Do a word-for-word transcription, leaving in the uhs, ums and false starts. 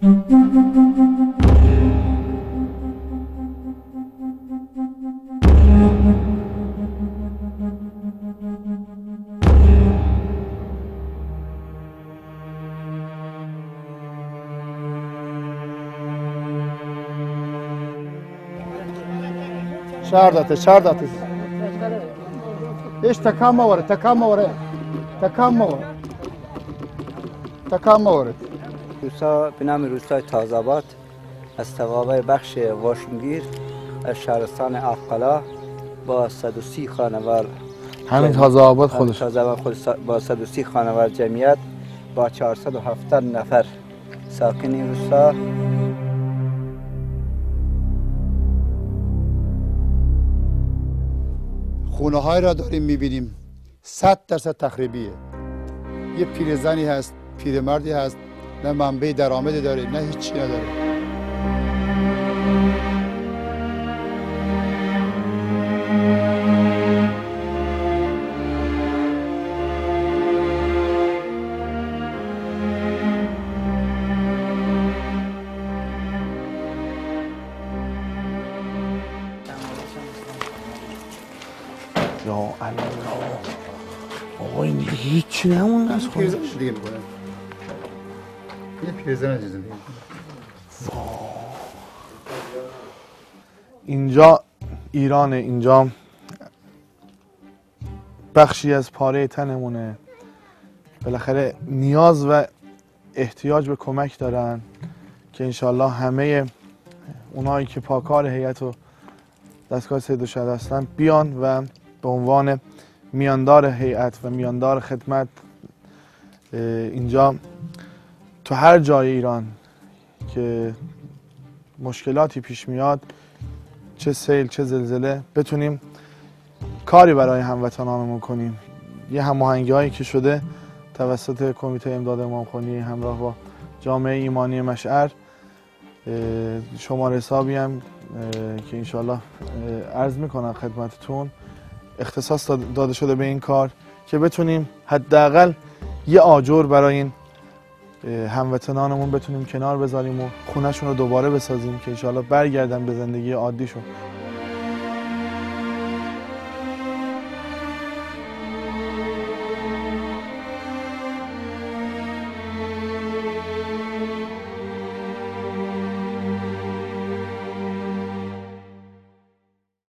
شهر داته شهر داته ایش تکام موارد تکام موارد تکام موارد تکام موارد روستا به نام روستای تازه‌آباد از توابع بخش واشنگیر از شهرستان اقلا با صد و سی خانوار همین تازه‌آباد خودش تازه‌آباد خود با صد و سی خانوار جمعیت با چهارصد و هفتاد نفر ساکن این روستا. خونه های را داریم میبینیم صد درصد تخریبیه. یه پیرزنی هست، پیرمردی هست، نه منبع درآمدی داره نه هیچی نداره. یا الله آقا این دیگه هیچی نمون از خود پیرزن دیگه میکنه. یه پیرزن عزیزم دیگه. اینجا ایرانه، اینجا بخشی از پاره تنمونه. بالاخره نیاز و احتیاج به کمک دارن که انشالله همه اونایی که پاکار هیئت و دستگاه سید الشهدا هستن بیان و به عنوان میاندار هیئت و میاندار خدمت اینجا تو هر جای ایران که مشکلاتی پیش میاد، چه سیل چه زلزله، بتونیم کاری برای هموطنانمون کنیم. یه هماهنگی هایی که شده توسط کمیته امداد امامخانی همراه با جامعه ایمانی مشعر، شماره حسابی هم که انشالله عرض میکنم خدمتتون اختصاص داده شده به این کار که بتونیم حداقل یه آجر برای این هموطنانمون بتونیم کنار بذاریم و خونهشون رو دوباره بسازیم که انشالله برگردن به زندگی عادیشون.